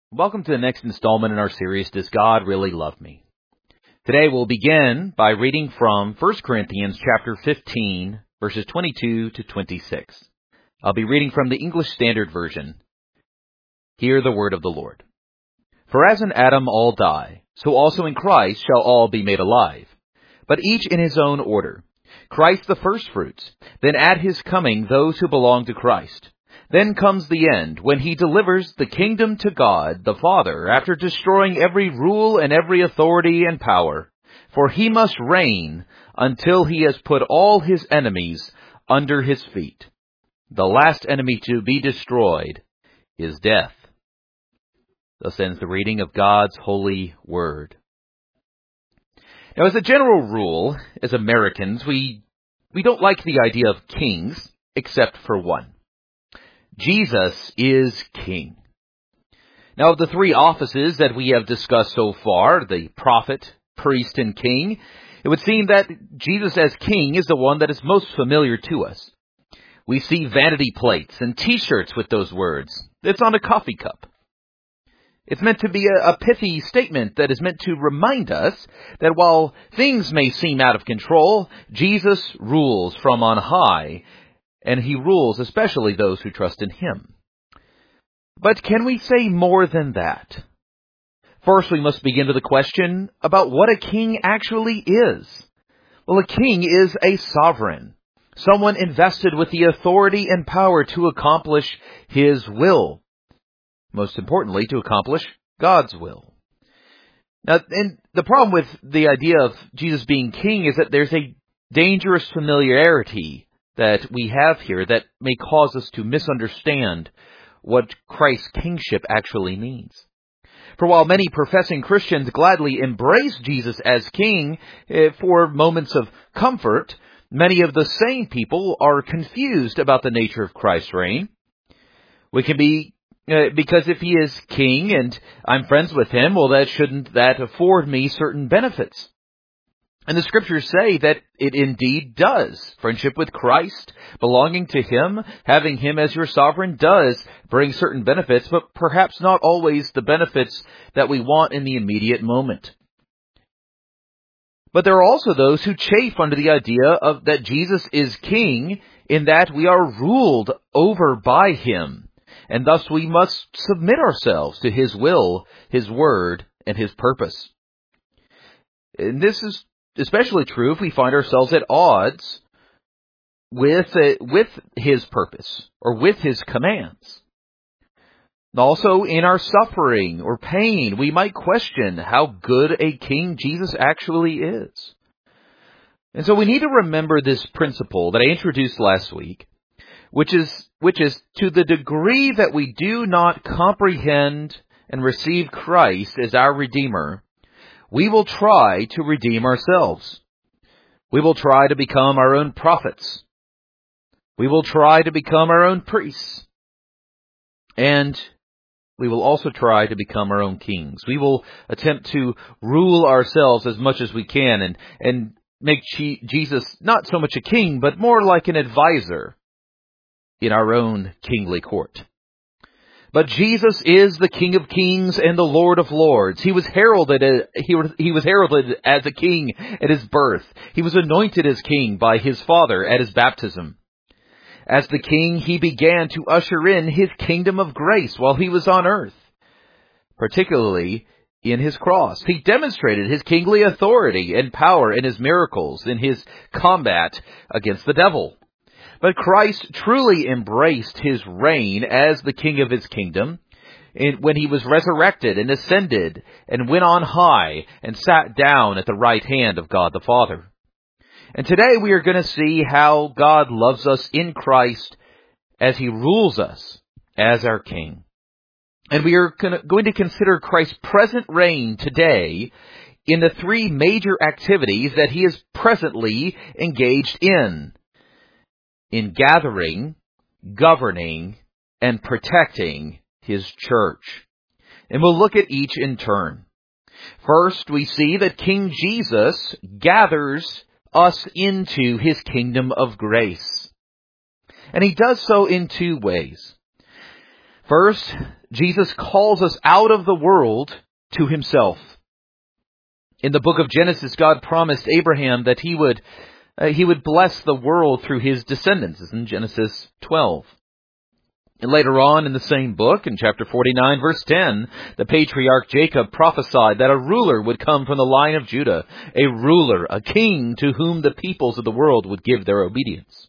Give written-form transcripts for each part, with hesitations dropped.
Welcome to the next installment in our series, Does God Really Love Me? Today we'll begin by reading from 1 Corinthians chapter 15, verses 22 to 26. I'll be reading from the English Standard Version. Hear the word of the Lord. For as in Adam all die, so also in Christ shall all be made alive, but each in his own order. Christ the firstfruits, then at his coming those who belong to Christ. Then comes the end, when he delivers the kingdom to God the Father, after destroying every rule and every authority and power. For he must reign until he has put all his enemies under his feet. The last enemy to be destroyed is death. Thus ends the reading of God's holy word. Now, as a general rule, as Americans, we don't like the idea of kings, except for one. Jesus is King. Now, of the three offices that we have discussed so far, the prophet, priest, and king, it would seem that Jesus as King is the one that is most familiar to us. We see vanity plates and t-shirts with those words. It's on a coffee cup. It's meant to be a pithy statement that is meant to remind us that while things may seem out of control, Jesus rules from on high, and he rules especially those who trust in him. But can we say more than that? First, we must begin with the question about what a king actually is. Well, a king is a sovereign, someone invested with the authority and power to accomplish his will. Most importantly, to accomplish God's will. Now, and the problem with the idea of Jesus being king is that there's a dangerous familiarity that we have here that may cause us to misunderstand what Christ's kingship actually means. For while many professing Christians gladly embrace Jesus as king for moments of comfort, many of the same people are confused about the nature of Christ's reign. We can be because if he is king and I'm friends with him, well, shouldn't that afford me certain benefits? And the scriptures say that it indeed does. Friendship with Christ, belonging to him, having him as your sovereign does bring certain benefits, but perhaps not always the benefits that we want in the immediate moment. But there are also those who chafe under the idea of that Jesus is king in that we are ruled over by him. And thus we must submit ourselves to his will, his word, and his purpose. And this is especially true if we find ourselves at odds with his purpose or with his commands. Also, in our suffering or pain, we might question how good a king Jesus actually is. And so we need to remember this principle that I introduced last week, which is to the degree that we do not comprehend and receive Christ as our Redeemer, we will try to redeem ourselves. We will try to become our own prophets. We will try to become our own priests. And we will also try to become our own kings. We will attempt to rule ourselves as much as we can and make Jesus not so much a king, but more like an advisor in our own kingly court. But Jesus is the King of Kings and the Lord of Lords. He was heralded as a king at his birth. He was anointed as king by his Father at his baptism. As the king, he began to usher in his kingdom of grace while he was on earth, particularly in his cross. He demonstrated his kingly authority and power in his miracles, in his combat against the devil. But Christ truly embraced his reign as the king of his kingdom when he was resurrected and ascended and went on high and sat down at the right hand of God the Father. And today we are going to see how God loves us in Christ as he rules us as our king. And we are going to consider Christ's present reign today in the three major activities that he is presently engaged in gathering, governing, and protecting his church. And we'll look at each in turn. First, we see that King Jesus gathers us into his kingdom of grace. And he does so in two ways. First, Jesus calls us out of the world to himself. In the book of Genesis, God promised Abraham that he would bless the world through his descendants. It's in Genesis 12. And later on in the same book, in chapter 49, verse 10, the patriarch Jacob prophesied that a ruler would come from the line of Judah, a ruler, a king to whom the peoples of the world would give their obedience.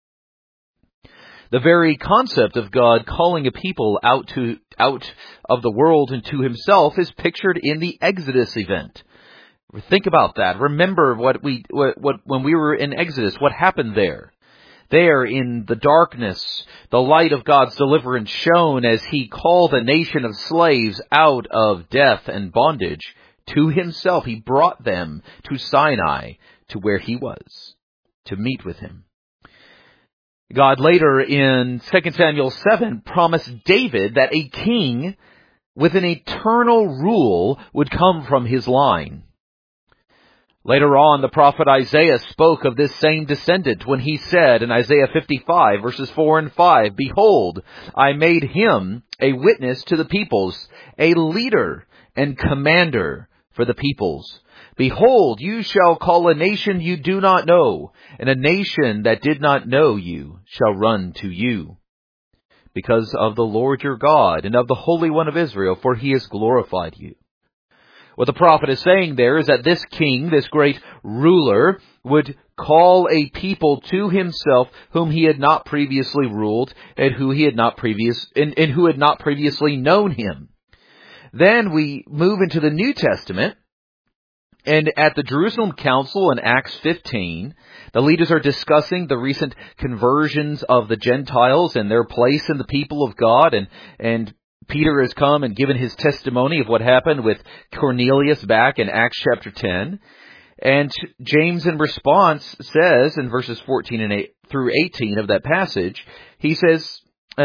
The very concept of God calling a people out of the world and to himself is pictured in the Exodus event. Think about that. Remember when we were in Exodus, what happened there? There in the darkness, the light of God's deliverance shone as he called a nation of slaves out of death and bondage to himself. He brought them to Sinai, to where he was, to meet with him. God later in 2 Samuel 7 promised David that a king with an eternal rule would come from his line. Later on, the prophet Isaiah spoke of this same descendant when he said in Isaiah 55, verses 4 and 5, "Behold, I made him a witness to the peoples, a leader and commander for the peoples. Behold, you shall call a nation you do not know, and a nation that did not know you shall run to you. Because of the Lord your God and of the Holy One of Israel, for he has glorified you." What the prophet is saying there is that this king, this great ruler, would call a people to himself whom he had not previously ruled and who had not previously known him. Then we move into the New Testament, and at the Jerusalem Council in Acts 15, the leaders are discussing the recent conversions of the Gentiles and their place in the people of God, and Peter has come and given his testimony of what happened with Cornelius back in Acts chapter 10. And James in response says in verses 14 through 18 of that passage, he says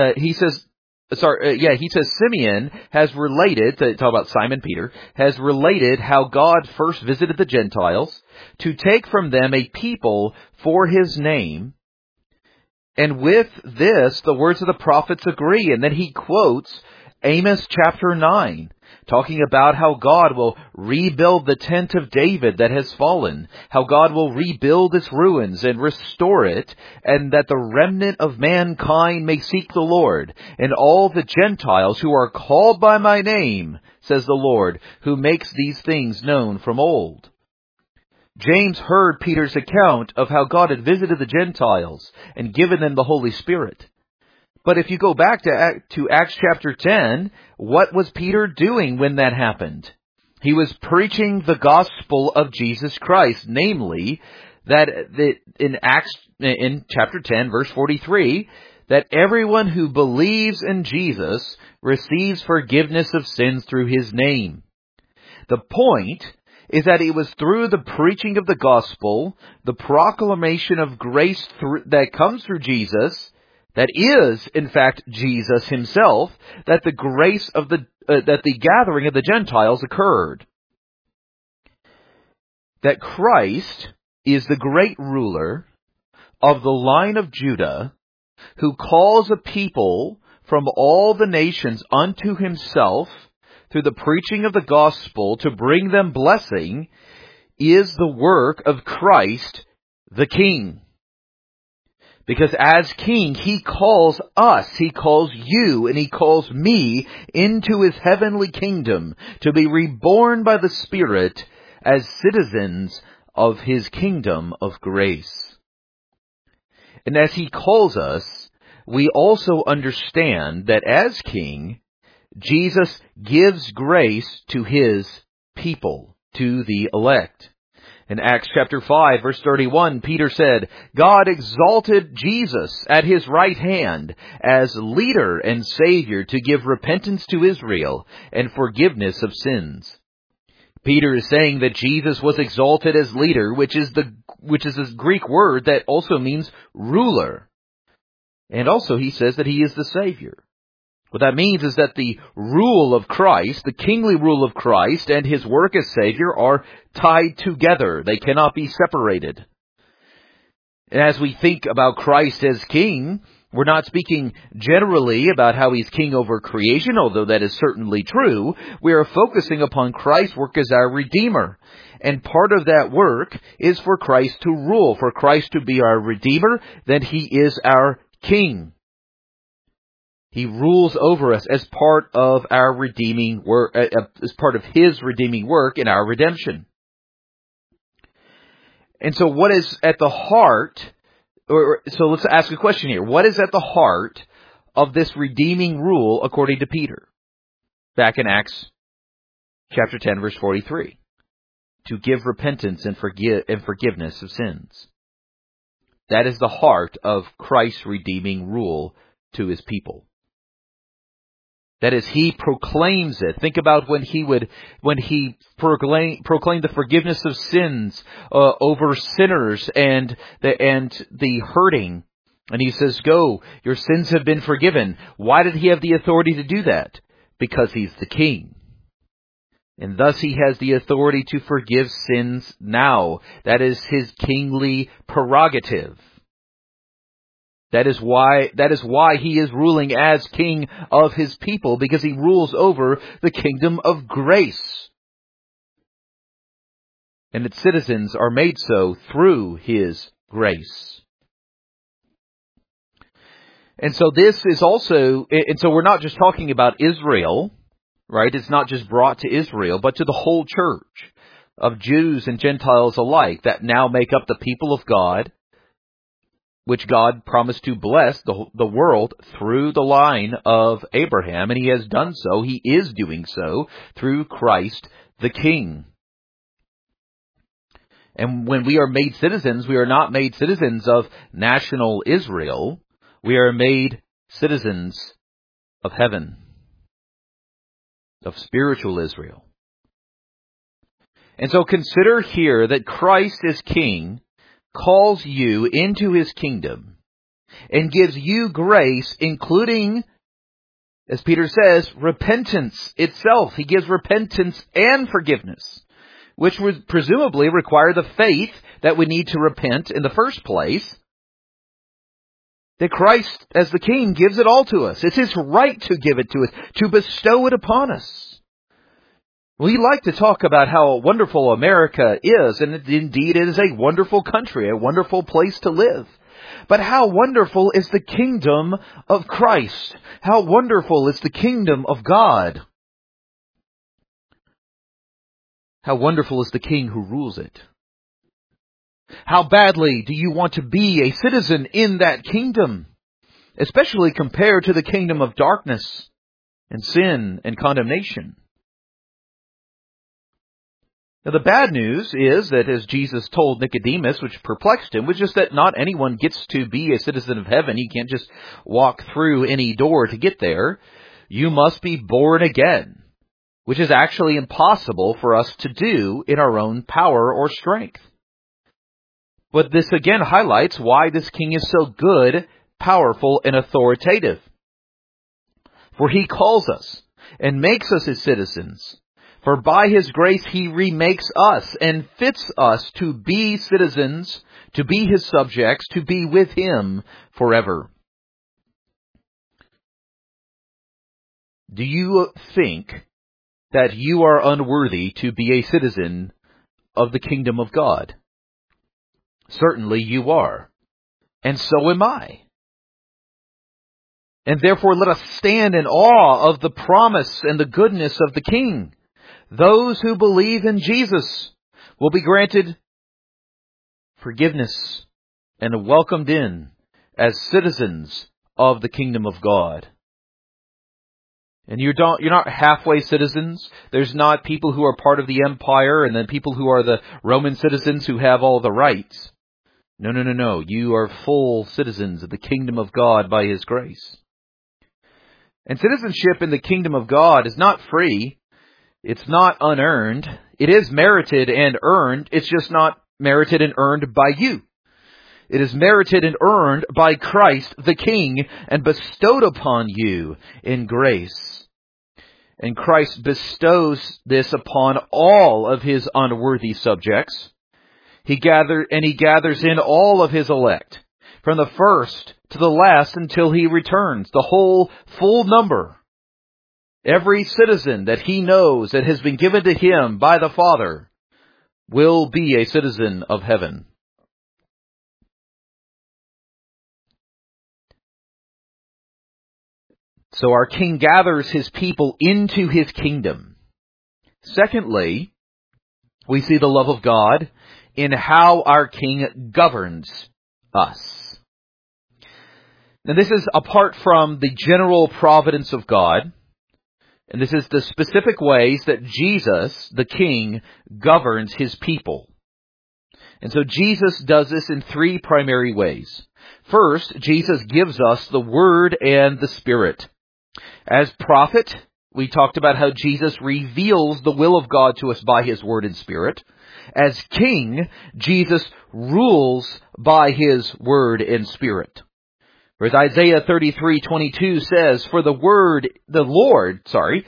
Simeon has related, to talk about Simon Peter, has related how God first visited the Gentiles to take from them a people for his name. And with this, the words of the prophets agree. And then he quotes Amos chapter 9, talking about how God will rebuild the tent of David that has fallen, how God will rebuild its ruins and restore it, and that the remnant of mankind may seek the Lord, and all the Gentiles who are called by my name, says the Lord, who makes these things known from old. James heard Peter's account of how God had visited the Gentiles and given them the Holy Spirit. But if you go back to Acts chapter 10, what was Peter doing when that happened? He was preaching the gospel of Jesus Christ, namely that in chapter 10, verse 43, that everyone who believes in Jesus receives forgiveness of sins through his name. The point is that it was through the preaching of the gospel, the proclamation of grace that comes through Jesus, that is, in fact, Jesus himself, that the grace of that the gathering of the Gentiles occurred. That Christ is the great ruler of the line of Judah, who calls a people from all the nations unto himself through the preaching of the gospel to bring them blessing, is the work of Christ the King. Because as King, he calls us, he calls you, and he calls me into his heavenly kingdom to be reborn by the Spirit as citizens of his kingdom of grace. And as he calls us, we also understand that as King, Jesus gives grace to his people, to the elect. In Acts chapter 5, verse 31, Peter said, God exalted Jesus at his right hand as leader and Savior to give repentance to Israel and forgiveness of sins. Peter is saying that Jesus was exalted as leader, which is this Greek word that also means ruler. And also he says that he is the Savior. What that means is that the rule of Christ, the kingly rule of Christ, and his work as Savior are tied together. They cannot be separated. And as we think about Christ as King, We're not speaking generally about how He's king over creation, although that is certainly true. We are focusing upon Christ's work as our Redeemer. And part of that work is for Christ to rule, for Christ to be our Redeemer, then He is our King. He rules over us as part of our redeeming work, as part of His redeeming work in our redemption. And so what is at the heart, so let's ask a question here. What is at the heart of this redeeming rule according to Peter? Back in Acts chapter 10, verse 43. To give repentance and forgiveness of sins. That is the heart of Christ's redeeming rule to His people. That is, He proclaims it. Think about when He proclaimed the forgiveness of sins over sinners and the hurting. And He says, "Go, your sins have been forgiven." Why did He have the authority to do that? Because He's the King. And thus He has the authority to forgive sins now. That is His kingly prerogative. That is why He is ruling as King of His people, because He rules over the kingdom of grace. And its citizens are made so through His grace. And so this is also, and so we're not just talking about Israel, right? It's not just brought to Israel, but to the whole church of Jews and Gentiles alike that now make up the people of God, which God promised to bless the world through the line of Abraham, and He has done so. He is doing so through Christ the King. And when we are made citizens, we are not made citizens of national Israel. We are made citizens of heaven, of spiritual Israel. And so consider here that Christ as King calls you into His kingdom and gives you grace, including, as Peter says, repentance itself. He gives repentance and forgiveness, which would presumably require the faith that we need to repent in the first place. That Christ, as the King, gives it all to us. It's His right to give it to us, to bestow it upon us. We like to talk about how wonderful America is, and indeed it is a wonderful country, a wonderful place to live. But how wonderful is the kingdom of Christ? How wonderful is the kingdom of God? How wonderful is the King who rules it? How badly do you want to be a citizen in that kingdom, especially compared to the kingdom of darkness and sin and condemnation? Now, the bad news is that, as Jesus told Nicodemus, which perplexed him, was just that not anyone gets to be a citizen of heaven. You can't just walk through any door to get there. You must be born again, which is actually impossible for us to do in our own power or strength. But this again highlights why this King is so good, powerful, and authoritative. For He calls us and makes us His citizens. For by His grace He remakes us and fits us to be citizens, to be His subjects, to be with Him forever. Do you think that you are unworthy to be a citizen of the kingdom of God? Certainly you are, and so am I. And therefore let us stand in awe of the promise and the goodness of the King. Those who believe in Jesus will be granted forgiveness and welcomed in as citizens of the kingdom of God. And you're not halfway citizens. There's not people who are part of the empire and then people who are the Roman citizens who have all the rights. No. You are full citizens of the kingdom of God by His grace. And citizenship in the kingdom of God is not free. It's not unearned. It is merited and earned. It's just not merited and earned by you. It is merited and earned by Christ the King and bestowed upon you in grace. And Christ bestows this upon all of His unworthy subjects. He gathers in all of His elect, from the first to the last until He returns, the whole full number. Every citizen that He knows that has been given to Him by the Father will be a citizen of heaven. So our King gathers His people into His kingdom. Secondly, we see the love of God in how our King governs us. Now this is apart from the general providence of God, and this is the specific ways that Jesus, the King, governs His people. And so Jesus does this in three primary ways. First, Jesus gives us the Word and the Spirit. As prophet, we talked about how Jesus reveals the will of God to us by His Word and Spirit. As King, Jesus rules by His Word and Spirit. Whereas Isaiah 33:22 says, For the Lord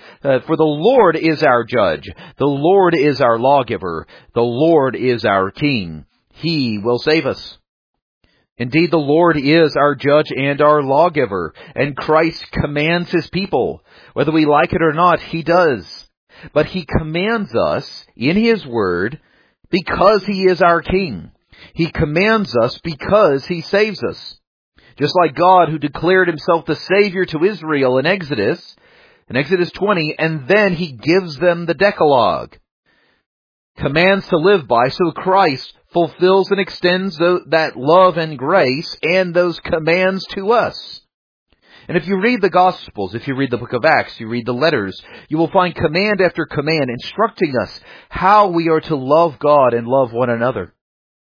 is our judge. The Lord is our lawgiver. The Lord is our King. He will save us. Indeed, the Lord is our judge and our lawgiver, and Christ commands His people. Whether we like it or not, He does. But He commands us in His Word because He is our King. He commands us because He saves us. Just like God, who declared Himself the Savior to Israel in Exodus 20, and then He gives them the Decalogue, commands to live by, so Christ fulfills and extends that love and grace and those commands to us. And if you read the Gospels, if you read the book of Acts, you read the letters, you will find command after command instructing us how we are to love God and love one another.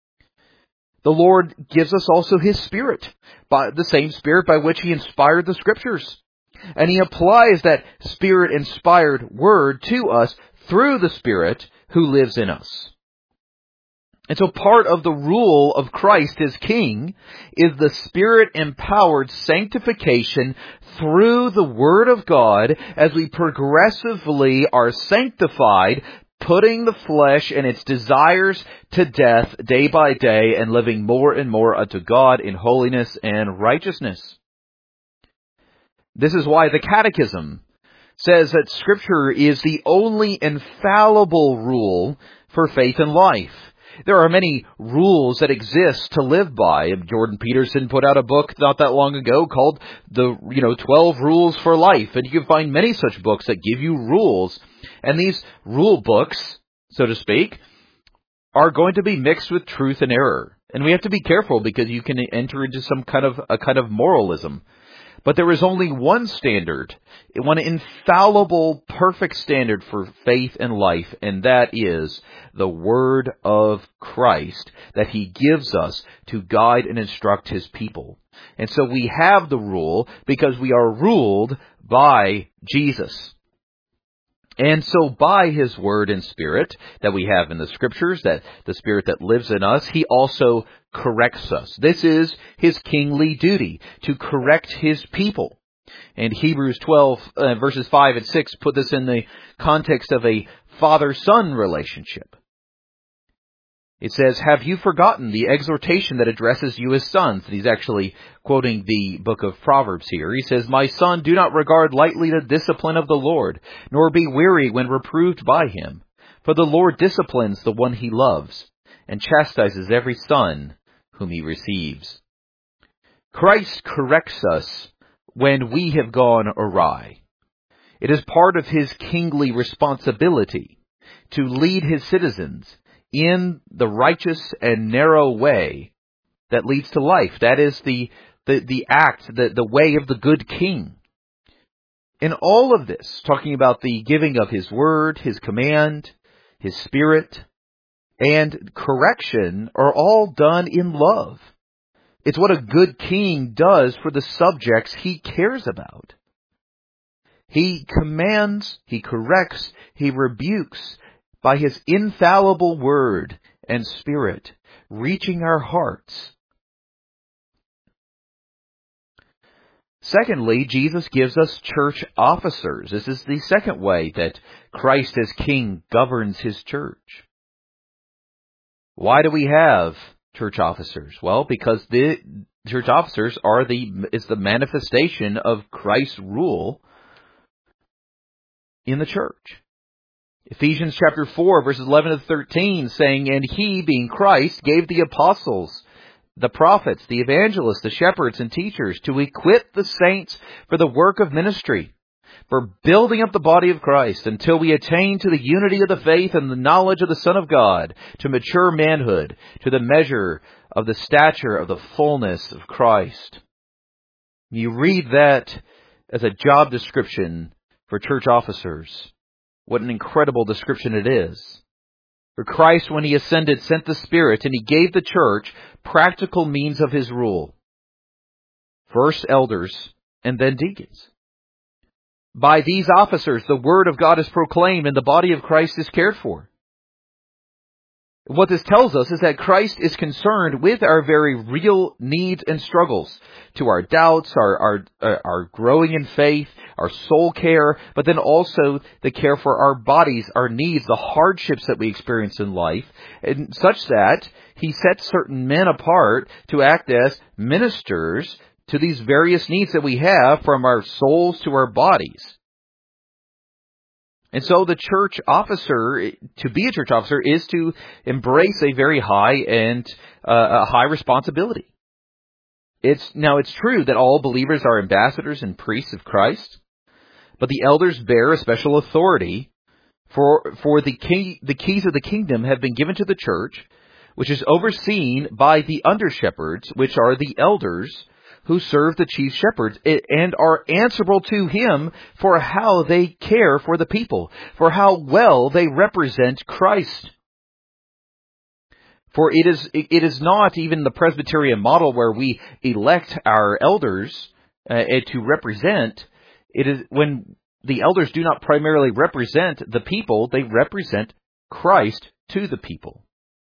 The Lord gives us also His Spirit, by the same Spirit by which He inspired the Scriptures. And He applies that Spirit-inspired Word to us through the Spirit who lives in us. And so part of the rule of Christ as King is the Spirit-empowered sanctification through the Word of God as we progressively are sanctified, putting the flesh and its desires to death day by day and living more and more unto God in holiness and righteousness. This is why the Catechism says that Scripture is the only infallible rule for faith and life. There are many rules that exist to live by. Jordan Peterson put out a book not that long ago called the 12 Rules for Life. And you can find many such books that give you rules. And these rule books, so to speak, are going to be mixed with truth and error. And we have to be careful because you can enter into a kind of moralism. But there is only one standard, one infallible, perfect standard for faith and life, and that is the Word of Christ that He gives us to guide and instruct His people. And so we have the rule because we are ruled by Jesus. And so by His Word and Spirit that we have in the Scriptures, that the Spirit that lives in us, He also corrects us. This is His kingly duty, to correct His people. And Hebrews 12, verses 5 and 6 put this in the context of a father-son relationship. It says, Have you forgotten the exhortation that addresses you as sons? And he's actually quoting the book of Proverbs here. He says, My son, do not regard lightly the discipline of the Lord, nor be weary when reproved by Him. For the Lord disciplines the one He loves, and chastises every son whom He receives. Christ corrects us when we have gone awry. It is part of His kingly responsibility to lead His citizens in the righteous and narrow way that leads to life. That is the way of the good King. In all of this, talking about the giving of His Word, His command, His Spirit, and correction are all done in love. It's what a good king does for the subjects he cares about. He commands, He corrects, He rebukes by His infallible Word and Spirit, reaching our hearts. Secondly, Jesus gives us church officers. This is the second way that Christ as King governs His church. Why do we have church officers? Well, because the church officers is the manifestation of Christ's rule in the church. Ephesians chapter 4, verses 11 to 13, saying, "And he, being Christ, gave the apostles, the prophets, the evangelists, the shepherds, and teachers to equip the saints for the work of ministry, for building up the body of Christ, until we attain to the unity of the faith and the knowledge of the Son of God, to mature manhood, to the measure of the stature of the fullness of Christ." You read that as a job description for church officers. What an incredible description it is. For Christ, when he ascended, sent the Spirit, and he gave the church practical means of his rule. First elders, and then deacons. By these officers, the word of God is proclaimed, and the body of Christ is cared for. What this tells us is that Christ is concerned with our very real needs and struggles, to our doubts, our growing in faith, our soul care, but then also the care for our bodies, our needs, the hardships that we experience in life, and such that he sets certain men apart to act as ministers to these various needs that we have, from our souls to our bodies. And so the church officer, to be a church officer, is to embrace a very high and a high responsibility. It's true that all believers are ambassadors and priests of Christ, but the elders bear a special authority, for the keys of the kingdom have been given to the church, which is overseen by the under-shepherds, which are the elders who serve the chief shepherds and are answerable to him for how they care for the people, for how well they represent Christ. For it is not even the Presbyterian model where we elect our elders to represent. It is when the elders do not primarily represent the people, they represent Christ to the people.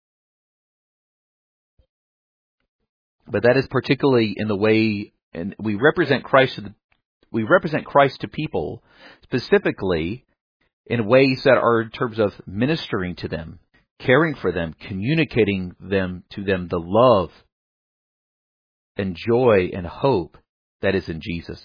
But that is particularly in the way, and we represent Christ to people, specifically in ways that are in terms of ministering to them, caring for them, communicating to them the love and joy and hope that is in Jesus.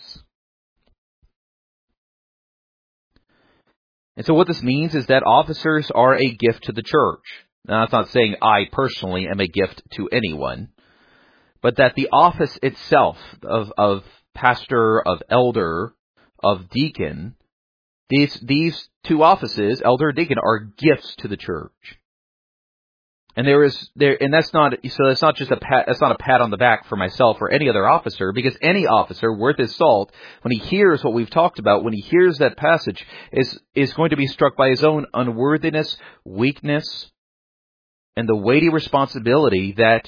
And so what this means is that officers are a gift to the church. Now, that's not saying I personally am a gift to anyone, but that the office itself of pastor, of elder, of deacon, these two offices, elder and deacon, are gifts to the church. And that's not just a pat on the back for myself or any other officer, because any officer worth his salt, when he hears what we've talked about, when he hears that passage, is going to be struck by his own unworthiness, weakness, and the weighty responsibility that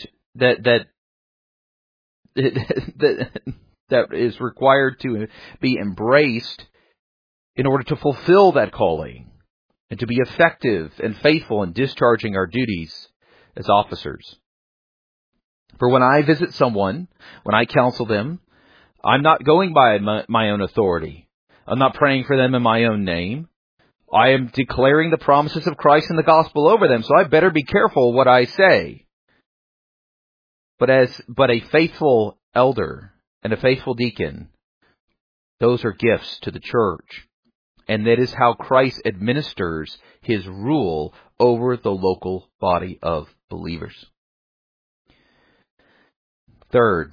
is required to be embraced in order to fulfill that calling and to be effective and faithful in discharging our duties as officers. For when I visit someone, when I counsel them, I'm not going by my own authority. I'm not praying for them in my own name. I am declaring the promises of Christ and the gospel over them, so I better be careful what I say. But a faithful elder and a faithful deacon, those are gifts to the church. And that is how Christ administers his rule over the local body of believers. Third,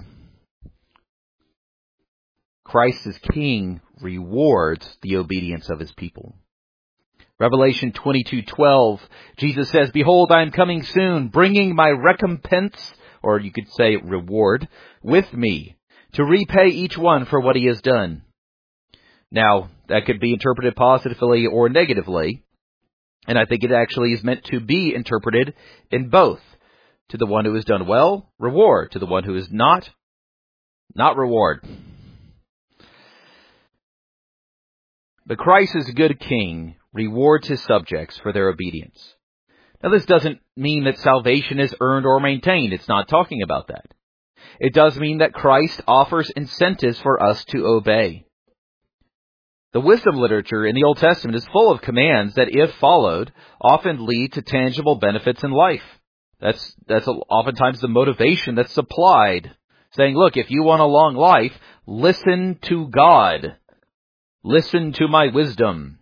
Christ as King rewards the obedience of his people. Revelation 22:12, Jesus says, "Behold, I am coming soon, bringing my recompense," or you could say reward, "with me, to repay each one for what he has done." Now, that could be interpreted positively or negatively, and I think it actually is meant to be interpreted in both. To the one who has done well, reward. To the one who is not reward. But Christ as a good king rewards his subjects for their obedience. Now, this doesn't mean that salvation is earned or maintained. It's not talking about that. It does mean that Christ offers incentives for us to obey. The wisdom literature in the Old Testament is full of commands that, if followed, often lead to tangible benefits in life. That's oftentimes the motivation that's supplied, saying, look, if you want a long life, listen to God. Listen to my wisdom.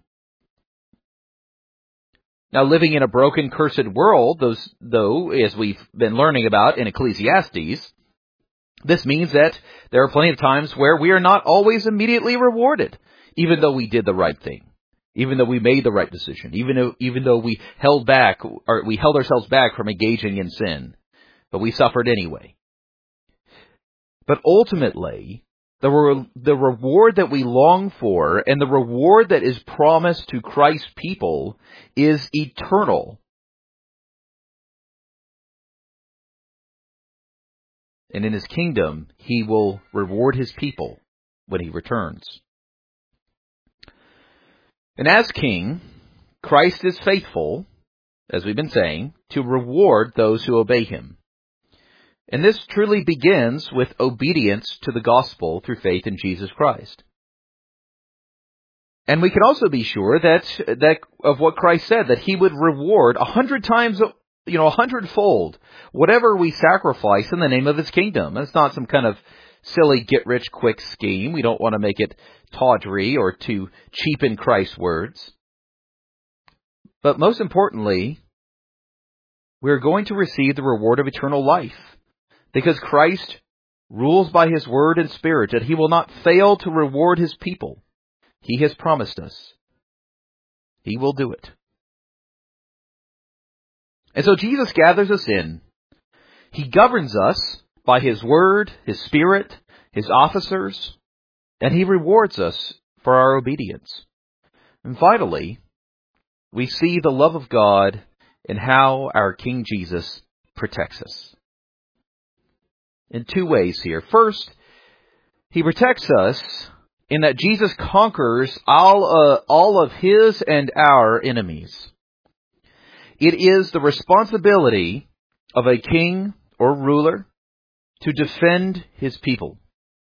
Now, living in a broken, cursed world, though, as we've been learning about in Ecclesiastes, this means that there are plenty of times where we are not always immediately rewarded, even though we did the right thing, even though we made the right decision, even though we held ourselves back from engaging in sin, but we suffered anyway. But ultimately, the reward that we long for and the reward that is promised to Christ's people is eternal. And in His kingdom, He will reward His people when He returns. And as King, Christ is faithful, as we've been saying, to reward those who obey Him. And this truly begins with obedience to the gospel through faith in Jesus Christ. And we can also be sure that of what Christ said, that He would reward 100 times, 100-fold, whatever we sacrifice in the name of His kingdom. It's not some kind of silly get-rich-quick scheme. We don't want to make it tawdry or to cheapen Christ's words. But most importantly, we're going to receive the reward of eternal life, because Christ rules by His word and Spirit, that He will not fail to reward His people. He has promised us. He will do it. And so Jesus gathers us in. He governs us by His word, His Spirit, His officers, and He rewards us for our obedience. And finally, we see the love of God in how our King Jesus protects us. In two ways here. First, He protects us in that Jesus conquers all of His and our enemies. It is the responsibility of a king or ruler to defend his people.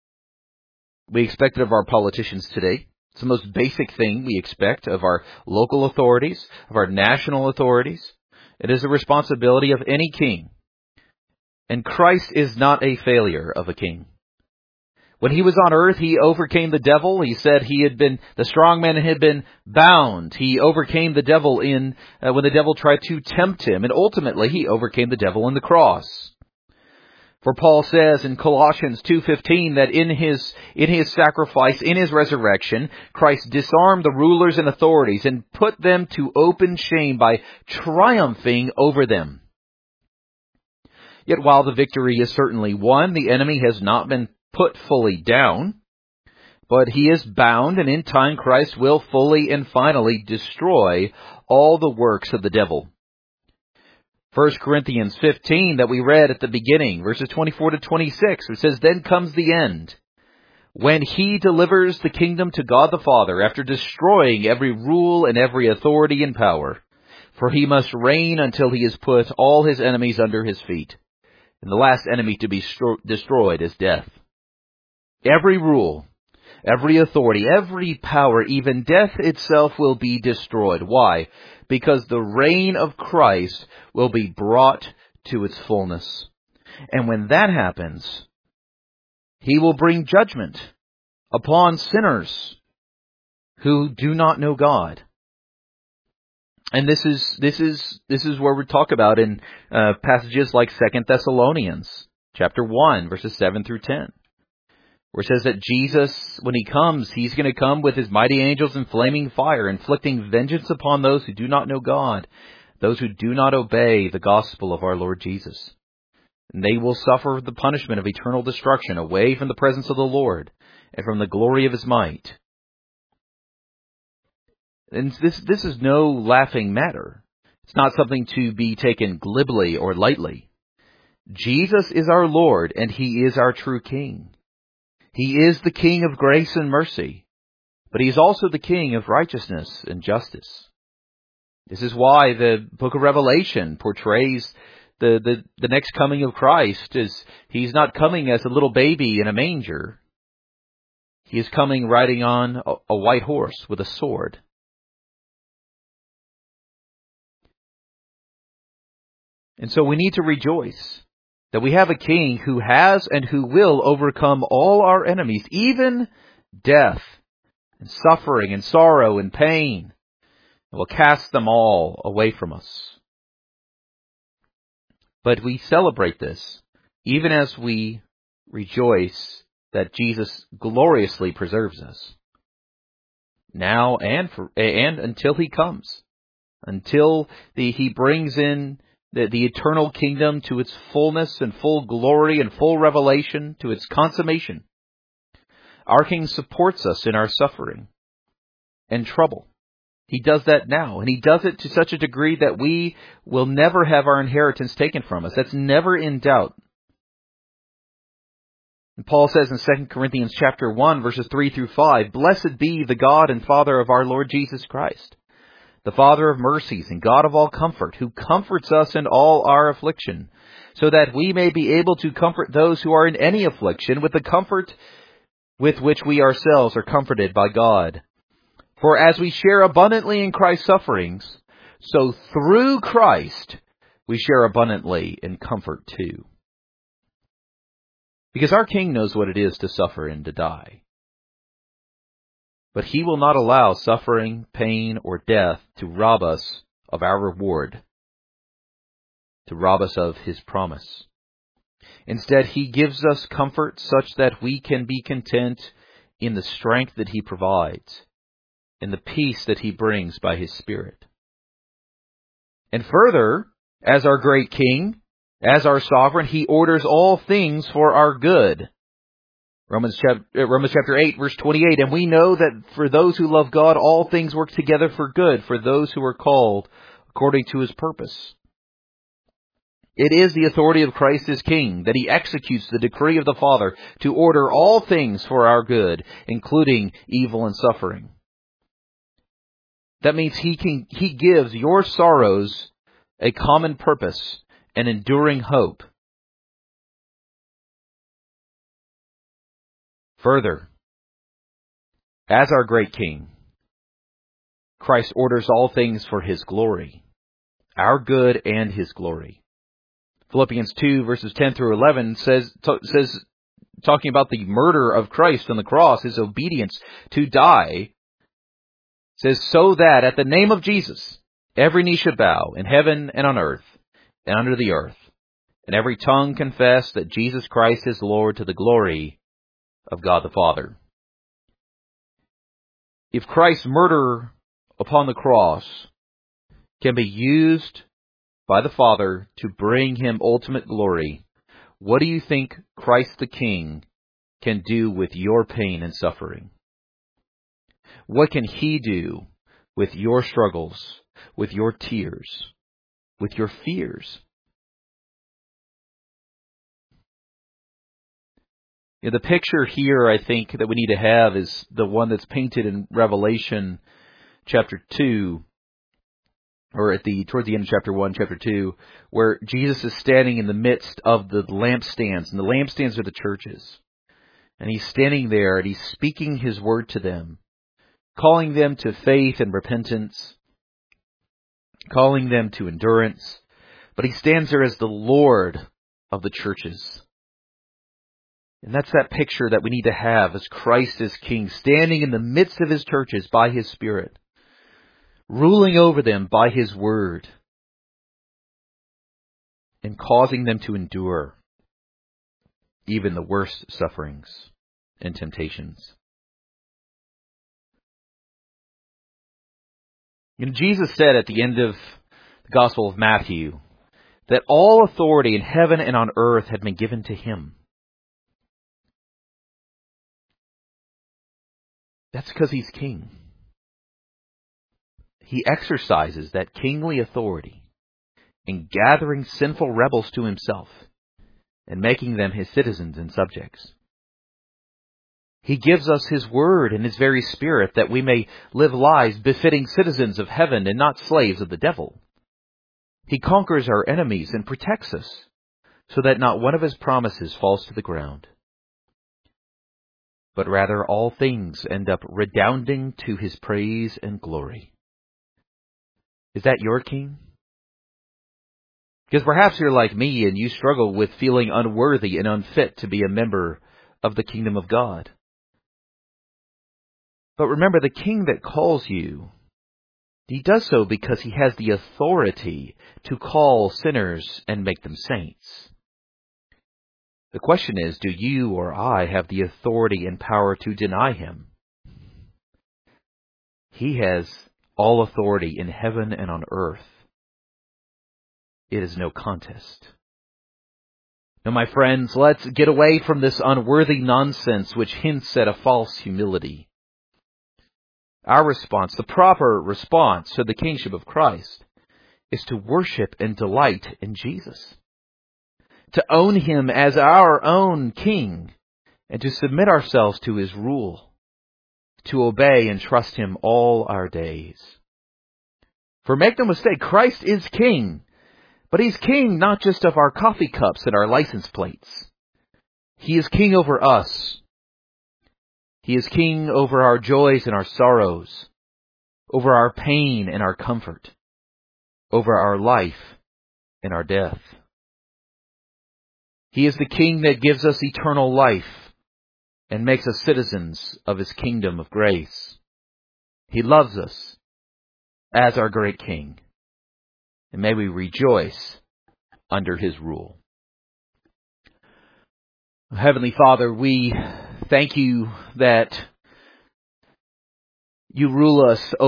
We expect it of our politicians today. It's the most basic thing we expect of our local authorities, of our national authorities. It is the responsibility of any king. And Christ is not a failure of a king. When He was on earth, He overcame the devil. He said the strong man had been bound. He overcame the devil when the devil tried to tempt Him. And ultimately, He overcame the devil on the cross. For Paul says in Colossians 2:15 that in his sacrifice, in His resurrection, Christ disarmed the rulers and authorities and put them to open shame by triumphing over them. Yet while the victory is certainly won, the enemy has not been put fully down, but he is bound, and in time Christ will fully and finally destroy all the works of the devil. 1 Corinthians 15 that we read at the beginning, verses 24 to 26, it says, "Then comes the end, when He delivers the kingdom to God the Father, after destroying every rule and every authority and power. For He must reign until He has put all His enemies under His feet. And the last enemy to be destroyed is death. Every rule, every authority, every power, even death itself will be destroyed." Why? Because the reign of Christ will be brought to its fullness. And when that happens, He will bring judgment upon sinners who do not know God. And this is where we talk about in passages like 2 Thessalonians chapter 1, verses 7 through 10. Where it says that Jesus, when He comes, He's going to come with His mighty angels in flaming fire, inflicting vengeance upon those who do not know God, those who do not obey the gospel of our Lord Jesus. And they will suffer the punishment of eternal destruction away from the presence of the Lord and from the glory of His might. And this is no laughing matter. It's not something to be taken glibly or lightly. Jesus is our Lord, and He is our true King. He is the King of grace and mercy, but He is also the King of righteousness and justice. This is why the book of Revelation portrays the next coming of Christ as He's not coming as a little baby in a manger. He is coming riding on a white horse with a sword. And so we need to rejoice that we have a King who has and who will overcome all our enemies, even death and suffering and sorrow and pain, and will cast them all away from us. But we celebrate this even as we rejoice that Jesus gloriously preserves us, now and until He comes, until He brings in the eternal kingdom to its fullness and full glory and full revelation, to its consummation. Our King supports us in our suffering and trouble. He does that now, and He does it to such a degree that we will never have our inheritance taken from us. That's never in doubt. And Paul says in 2 Corinthians chapter 1, verses 3 through 5, "Blessed be the God and Father of our Lord Jesus Christ, the Father of mercies and God of all comfort, who comforts us in all our affliction, so that we may be able to comfort those who are in any affliction with the comfort with which we ourselves are comforted by God. For as we share abundantly in Christ's sufferings, so through Christ we share abundantly in comfort too." Because our King knows what it is to suffer and to die. But He will not allow suffering, pain, or death to rob us of our reward, to rob us of His promise. Instead, He gives us comfort such that we can be content in the strength that He provides, in the peace that He brings by His Spirit. And further, as our great King, as our sovereign, He orders all things for our good. Romans chapter 8, verse 28, "And we know that for those who love God, all things work together for good, for those who are called according to His purpose." It is the authority of Christ as King that He executes the decree of the Father to order all things for our good, including evil and suffering. That means He gives your sorrows a common purpose, an enduring hope. Further, as our great King, Christ orders all things for His glory, our good and His glory. Philippians 2, verses 10 through 11 says, talking about the murder of Christ on the cross, His obedience to die, says, "So that at the name of Jesus, every knee should bow in heaven and on earth and under the earth, and every tongue confess that Jesus Christ is Lord, to the glory of God the Father." If Christ's murder upon the cross can be used by the Father to bring Him ultimate glory, what do you think Christ the King can do with your pain and suffering? What can He do with your struggles, with your tears, with your fears? The picture here, I think, that we need to have is the one that's painted in Revelation chapter 2, or towards the end of chapter 1, chapter 2, where Jesus is standing in the midst of the lampstands, and the lampstands are the churches. And He's standing there, and He's speaking His word to them, calling them to faith and repentance, calling them to endurance. But He stands there as the Lord of the churches. And that's that picture that we need to have as Christ as King, standing in the midst of His churches by His Spirit, ruling over them by His word, and causing them to endure even the worst sufferings and temptations. Jesus said at the end of the Gospel of Matthew that all authority in heaven and on earth had been given to Him. That's because He's King. He exercises that kingly authority in gathering sinful rebels to Himself and making them His citizens and subjects. He gives us His word and His very Spirit that we may live lives befitting citizens of heaven and not slaves of the devil. He conquers our enemies and protects us so that not one of His promises falls to the ground, but rather all things end up redounding to His praise and glory. Is that your King? Because perhaps you're like me and you struggle with feeling unworthy and unfit to be a member of the kingdom of God. But remember, the King that calls you, He does so because He has the authority to call sinners and make them saints. The question is, do you or I have the authority and power to deny Him? He has all authority in heaven and on earth. It is no contest. Now, my friends, let's get away from this unworthy nonsense which hints at a false humility. Our response, the proper response to the kingship of Christ, is to worship and delight in Jesus, to own Him as our own King, and to submit ourselves to His rule, to obey and trust Him all our days. For make no mistake, Christ is King, but He's King not just of our coffee cups and our license plates. He is King over us. He is King over our joys and our sorrows, over our pain and our comfort, over our life and our death. He is the King that gives us eternal life and makes us citizens of His kingdom of grace. He loves us as our great King, and may we rejoice under His rule. Heavenly Father, we thank You that You rule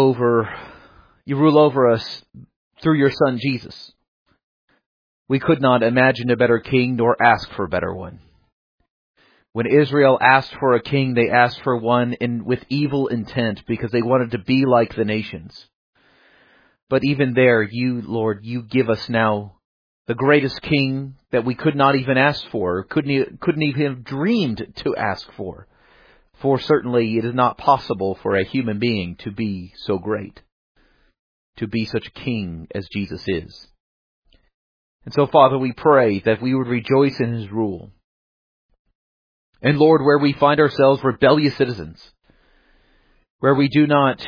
over us through Your Son Jesus. We could not imagine a better king nor ask for a better one. When Israel asked for a king, they asked for one with evil intent because they wanted to be like the nations. But even there, You, Lord, You give us now the greatest king that we could not even ask for, couldn't even have dreamed to ask for. For certainly it is not possible for a human being to be so great, to be such a king as Jesus is. And so, Father, we pray that we would rejoice in His rule. And Lord, where we find ourselves rebellious citizens, where we do not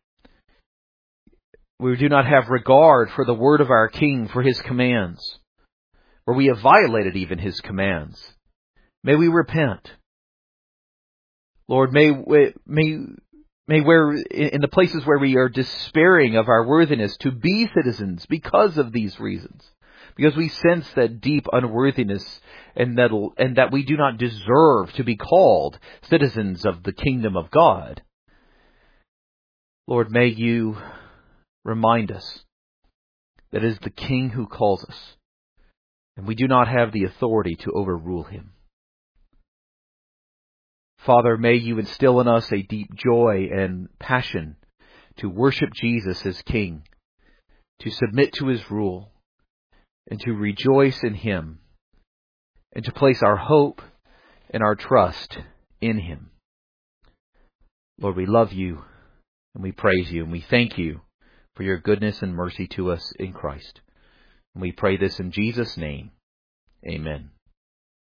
have regard for the word of our King, for His commands, where we have violated even His commands, may we repent. Lord, may where in the places where we are despairing of our worthiness to be citizens because of these reasons, because we sense that deep unworthiness and that we do not deserve to be called citizens of the kingdom of God. Lord, may You remind us that it is the King who calls us, and we do not have the authority to overrule Him. Father, may You instill in us a deep joy and passion to worship Jesus as King, to submit to His rule, and to rejoice in Him, and to place our hope and our trust in Him. Lord, we love You, and we praise You, and we thank You for Your goodness and mercy to us in Christ. And we pray this in Jesus' name. Amen.